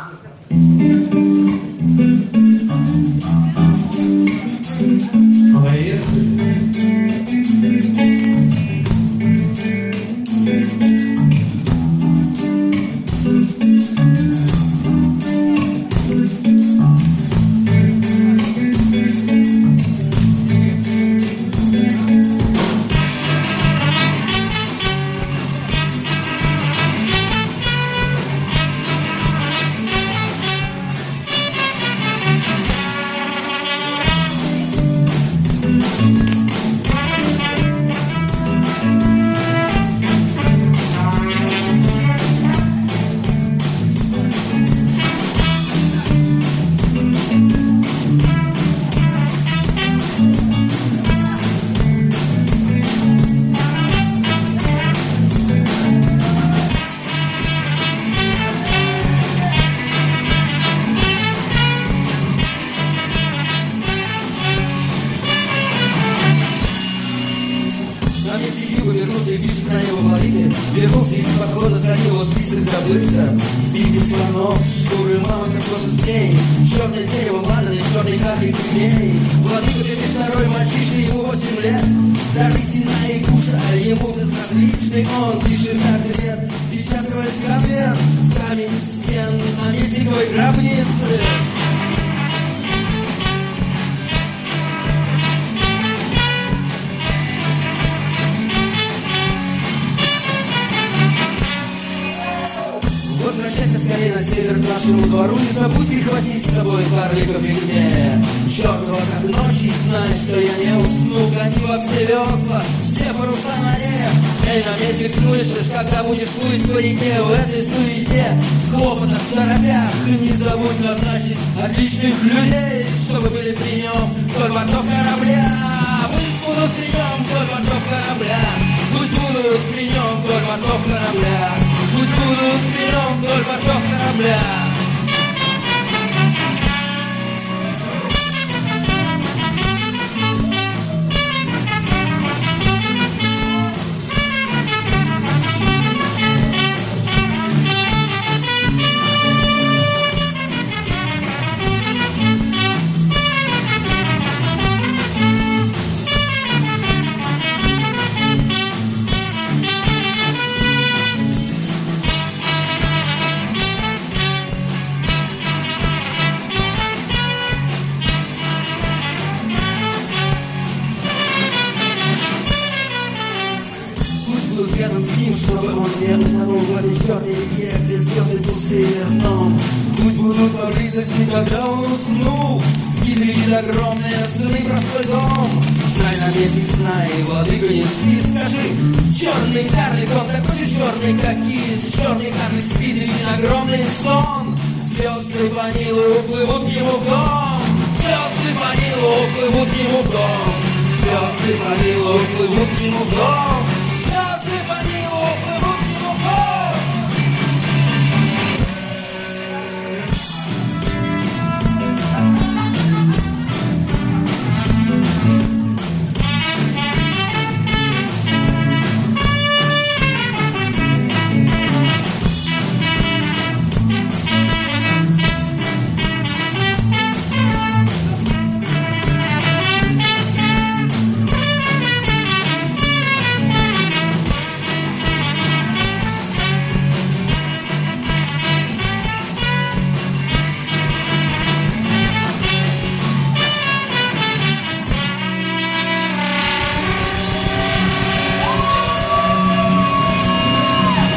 Вернулся и вижу на него владыки. Вернулся из похода, сравнил список забыто. Беги слонов, шкуры мамы, как кожа змей. Черное дерево, ладаны, черный карлик тюрьмей. Владыка 32-й мальчишка, ему 8 лет. Даже сина и куша, ему безразличный. Он пишет ответ, печатывает конверт. Камень стен наместниковой гробницы. Возвращайся скорее на север к нашему двору. Не забудь прихватить с собой карлика пигмея. Черного как ночь, и знай, что я не усну. Гони во все весла, все паруса на рек. Эй, наместник, слышишь, когда будешь плыть по реке в этой суете, в хлопотах, в торопях, не забудь назначить отличных людей, чтобы были при нем вдоль бортов корабля. Пусть будут при нем вдоль бортов корабля. Пусть будут при нем вдоль бортов корабля. Пусть будут при нем вдоль бортов корабля. Рядом с ним, чтобы он не утонул в этой черной реке, где звезды пустые дном. Пусть будут поблизости, когда он уснул. Спит видит огромные сны, простой дом. Знай, наместник, знай, владыка не спит. Скажи, черный карлик, он такой же черный, как кит. Черный карлик спит, видит огромный сон. Звезды по Нилу уплывут к нему в дом. Звезды по Нилу уплывут к нему в дом. Звезды по Нилу уплывут к нему в дом.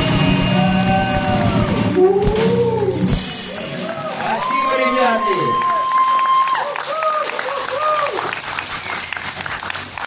Спасибо, ребята!